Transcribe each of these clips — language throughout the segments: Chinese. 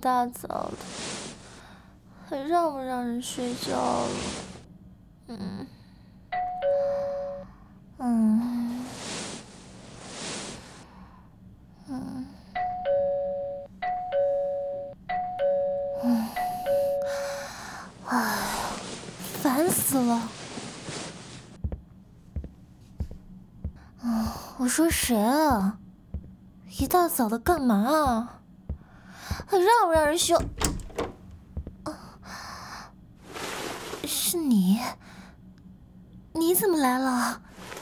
大早的，还让不让人睡觉了？烦死了！我说谁啊？一大早的干嘛啊？还让不让人休？是你？你怎么来了？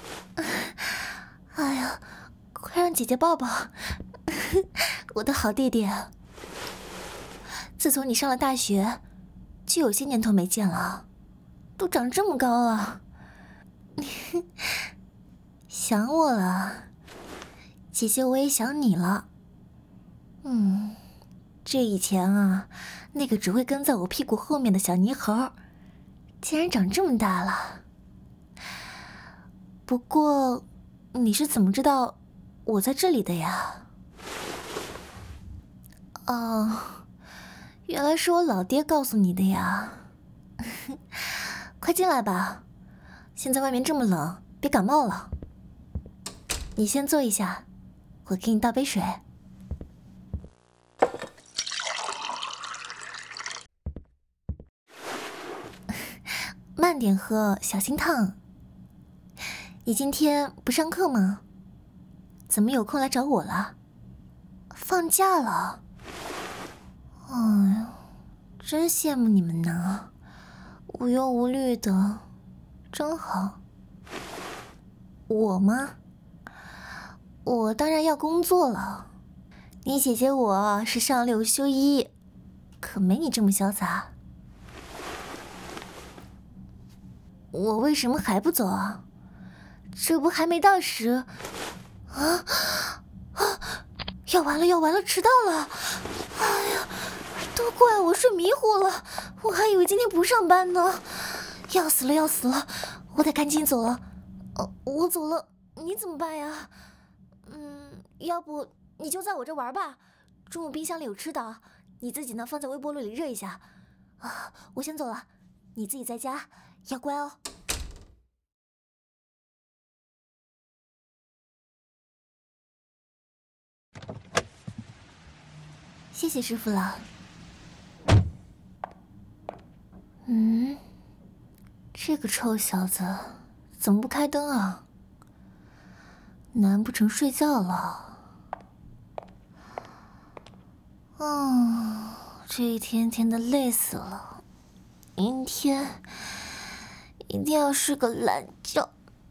哎呀，快让姐姐抱抱！我的好弟弟，自从你上了大学，就有些年头没见了，都长这么高了。想我了？姐姐我也想你了。这以前啊，那个只会跟在我屁股后面的小泥猴，竟然长这么大了。不过，你是怎么知道我在这里的呀？哦，原来是我老爹告诉你的呀。快进来吧，现在外面这么冷，别感冒了。你先坐一下，我给你倒杯水。慢点喝，小心烫。你今天不上课吗？怎么有空来找我了？放假了？哎呀，真羡慕你们呢，无忧无虑的，真好。我吗？我当然要工作了。你姐姐我是上6休1，可没你这么潇洒。我为什么还不走啊？这不还没到时？要完了要完了，迟到了！哎呀，都怪我睡迷糊了，我还以为今天不上班呢。要死了要死了，我得赶紧走了。我走了你怎么办呀？要不你就在我这玩吧，中午冰箱里有吃的，你自己呢放在微波炉里热一下。我先走了，你自己在家要乖哦。谢谢师傅了。这个臭小子怎么不开灯啊？难不成睡觉了？这一天天的累死了，明天一定要睡个懒觉。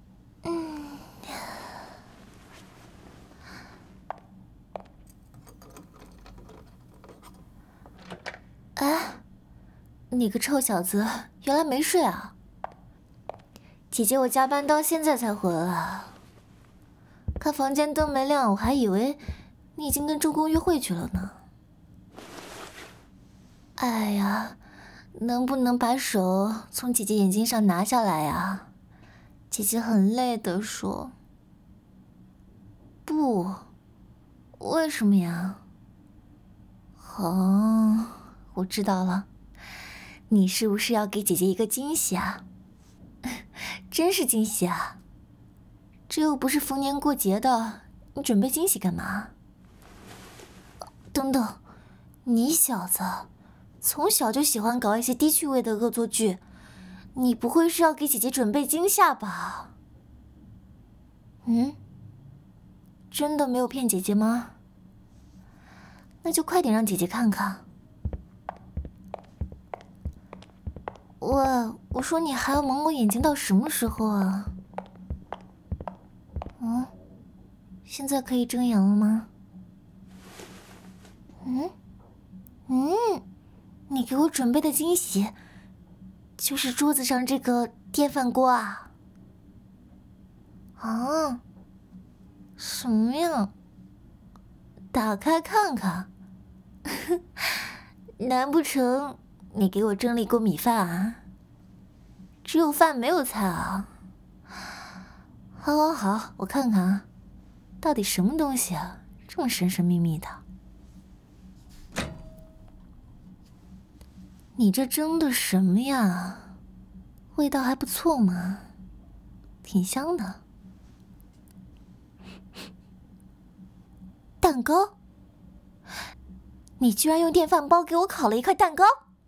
哎，你个臭小子，原来没睡啊？姐姐，我加班到现在才回来，看房间灯没亮，我还以为你已经跟周公约会去了呢。哎呀，能不能把手从姐姐眼睛上拿下来呀？姐姐很累的说。不，为什么呀？我知道了，你是不是要给姐姐一个惊喜啊？真是惊喜啊！这又不是逢年过节的，你准备惊喜干嘛？等等，你小子从小就喜欢搞一些低趣味的恶作剧，你不会是要给姐姐准备惊吓吧？真的没有骗姐姐吗？那就快点让姐姐看看。我说你还要蒙我眼睛到什么时候啊？现在可以睁眼了吗？你给我准备的惊喜，就是桌子上这个电饭锅啊？什么呀？打开看看。难不成你给我蒸了一锅米饭啊？只有饭没有菜啊？好，我看看啊，到底什么东西啊，这么神神秘秘的？ 你这蒸的什么呀？味道还不错嘛，挺香的。蛋糕？你居然用电饭煲给我烤了一块蛋糕！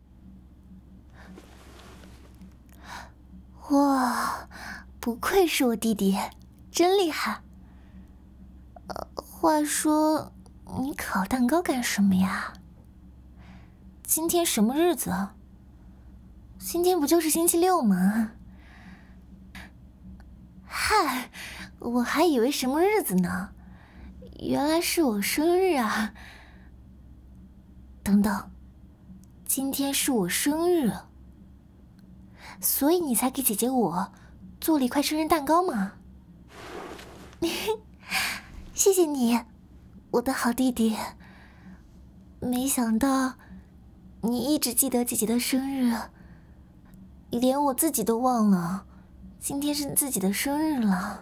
哇，不愧是我弟弟，真厉害。话说，你烤蛋糕干什么呀？今天什么日子？今天不就是星期六吗？嗨，我还以为什么日子呢，原来是我生日啊！等等，今天是我生日，所以你才给姐姐我做了一块生日蛋糕吗？谢谢你，我的好弟弟。没想到你一直记得姐姐的生日，连我自己都忘了，今天是自己的生日了。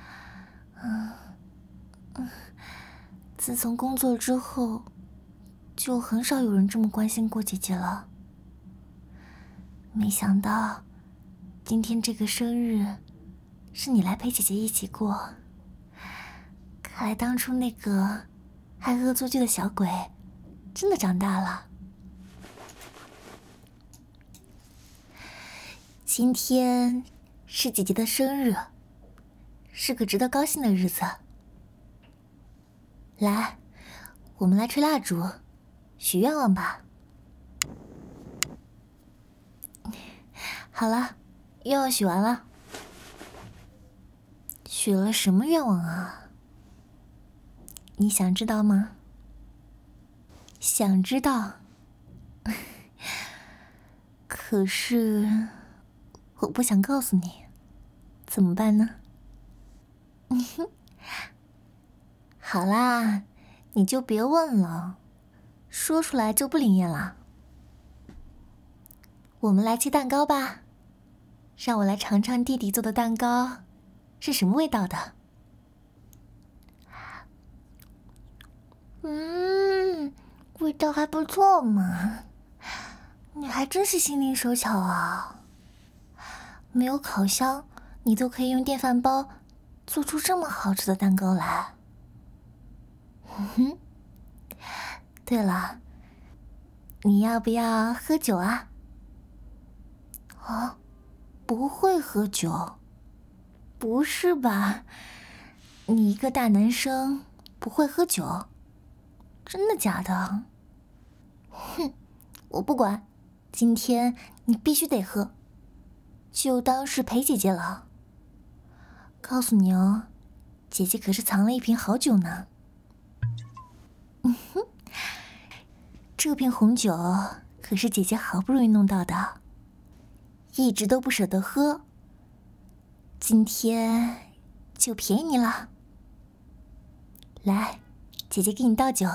自从工作之后，就很少有人这么关心过姐姐了。没想到，今天这个生日，是你来陪姐姐一起过。看来当初那个还恶作剧的小鬼，真的长大了。今天是姐姐的生日，是个值得高兴的日子。来，我们来吹蜡烛，许愿望吧。好了，愿望许完了。许了什么愿望啊？你想知道吗？想知道。可是我不想告诉你，怎么办呢？好啦，你就别问了，说出来就不灵验了。我们来切蛋糕吧，让我来尝尝弟弟做的蛋糕是什么味道的。味道还不错嘛，你还真是心灵手巧啊。没有烤箱，你都可以用电饭煲做出这么好吃的蛋糕来。对了，你要不要喝酒啊？啊，不会喝酒？不是吧？你一个大男生不会喝酒？真的假的？哼，我不管，今天你必须得喝，就当是陪姐姐了。告诉你哦，姐姐可是藏了一瓶好酒呢。这瓶红酒可是姐姐好不容易弄到的，一直都不舍得喝。今天就便宜你了。来，姐姐给你倒酒。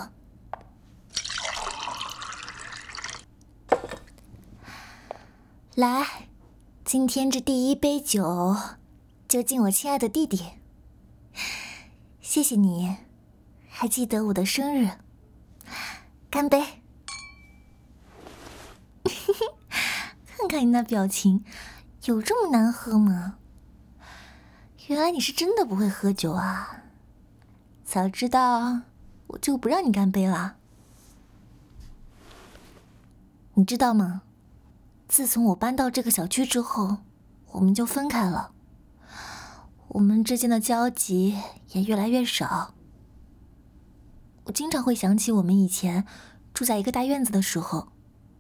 来，今天这第一杯酒就敬我亲爱的弟弟。谢谢你，还记得我的生日。干杯！看看你那表情，有这么难喝吗？原来你是真的不会喝酒啊！早知道我就不让你干杯了。你知道吗？自从我搬到这个小区之后，我们就分开了，我们之间的交集也越来越少。我经常会想起我们以前住在一个大院子的时候。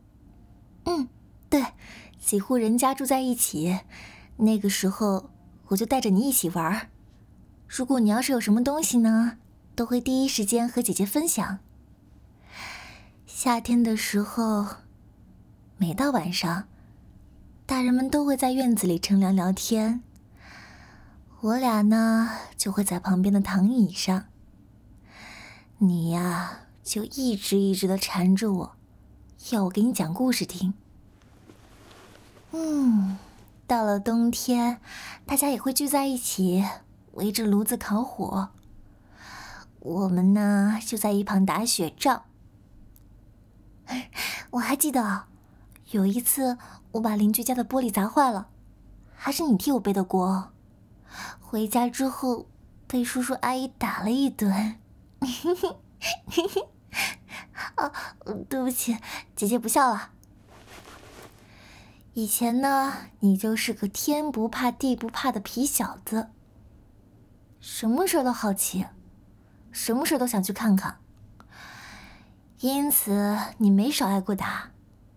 对，几户人家住在一起，那个时候我就带着你一起玩。如果你要是有什么东西呢，都会第一时间和姐姐分享。夏天的时候，每到晚上，大人们都会在院子里乘凉聊天，我俩呢就会在旁边的躺椅上。你呀，就一直的缠着我，要我给你讲故事听。到了冬天，大家也会聚在一起，围着炉子烤火。我们呢，就在一旁打雪仗。我还记得， 有一次我把邻居家的玻璃砸坏了，还是你替我背的锅。回家之后被叔叔阿姨打了一顿。啊，对不起，姐姐不笑了。以前呢，你就是个天不怕地不怕的皮小子，什么事都好奇，什么事都想去看看，因此你没少挨过打。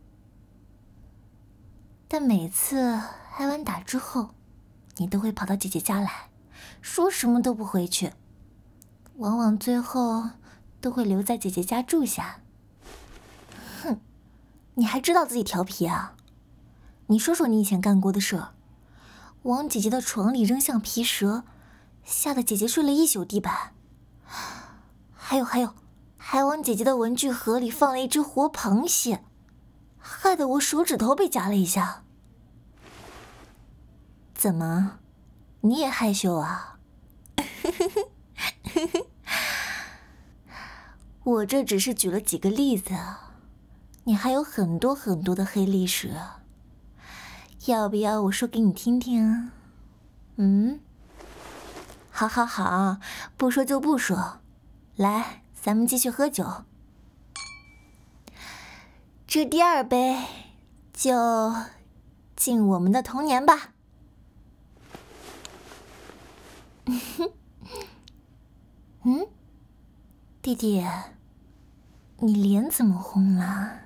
但每次挨完打之后，你都会跑到姐姐家来，说什么都不回去，往往最后都会留在姐姐家住下。哼，你还知道自己调皮啊？你说说你以前干过的事儿，往姐姐的床里扔橡皮蛇，吓得姐姐睡了一宿地板。还有，还往姐姐的文具盒里放了一只活螃蟹，害得我手指头被夹了一下。怎么，你也害羞啊？我这只是举了几个例子，你还有很多很多的黑历史。要不要我说给你听听啊？好，不说就不说。来，咱们继续喝酒。这第2杯，就敬我们的童年吧。弟弟，你脸怎么红了？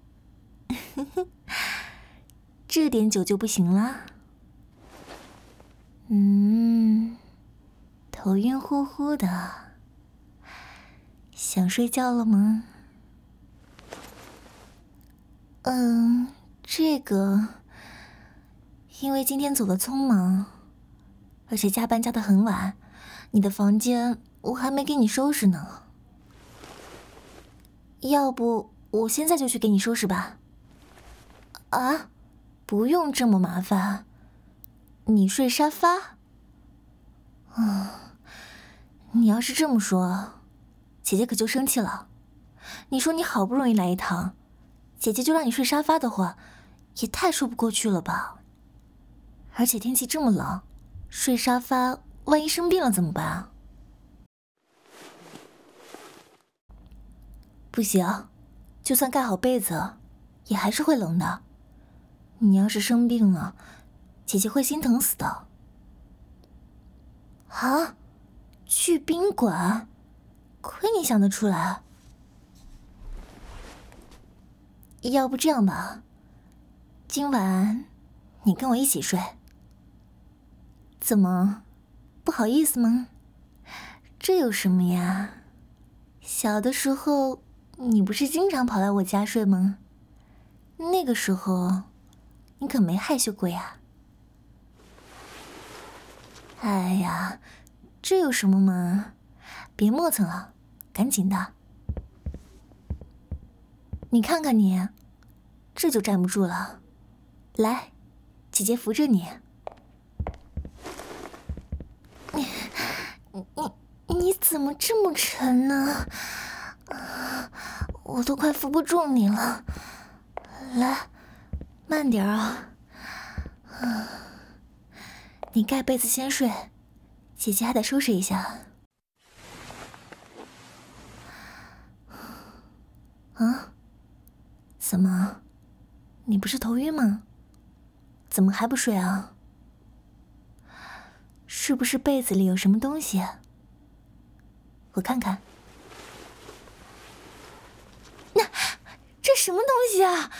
这点酒就不行了？头晕乎乎的，想睡觉了吗？这个，因为今天走得匆忙，而且加班加得很晚，你的房间我还没给你收拾呢。要不我现在就去给你收拾吧？啊，不用这么麻烦。你睡沙发？你要是这么说，姐姐可就生气了。你说你好不容易来一趟，姐姐就让你睡沙发的话，也太说不过去了吧？而且天气这么冷，睡沙发万一生病了怎么办啊？不行，就算盖好被子，也还是会冷的。你要是生病了，姐姐会心疼死的。啊，去宾馆？亏你想得出来。要不这样吧，今晚你跟我一起睡。怎么，不好意思吗？这有什么呀？小的时候你不是经常跑来我家睡吗？那个时候你可没害羞过呀。哎呀，这有什么嘛，别磨蹭了，赶紧的。你看看你，这就站不住了。来，姐姐扶着你。你怎么这么沉呢？我都快扶不住你了。来，慢点啊。你盖被子先睡，姐姐还得收拾一下。啊？怎么？你不是头晕吗？怎么还不睡啊？是不是被子里有什么东西？我看看。那这什么东西啊？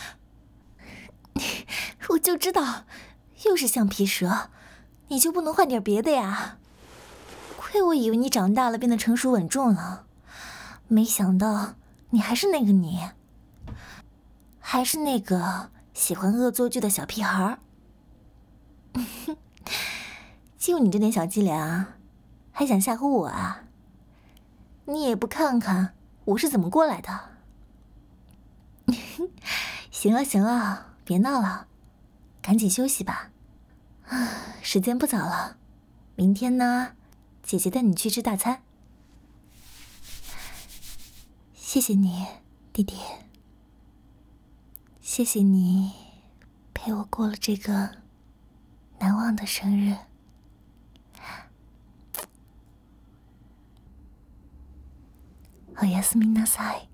我就知道，又是橡皮蛇，你就不能换点别的呀？亏我以为你长大了变得成熟稳重了，没想到你还是那个你，还是那个喜欢恶作剧的小屁孩儿。就你这点小伎俩，还想吓唬我啊？你也不看看我是怎么过来的。行了，别闹了，赶紧休息吧。时间不早了，明天呢，姐姐带你去吃大餐。谢谢你，弟弟。 谢谢你陪我过了这个难忘的生日。おやすみなさい。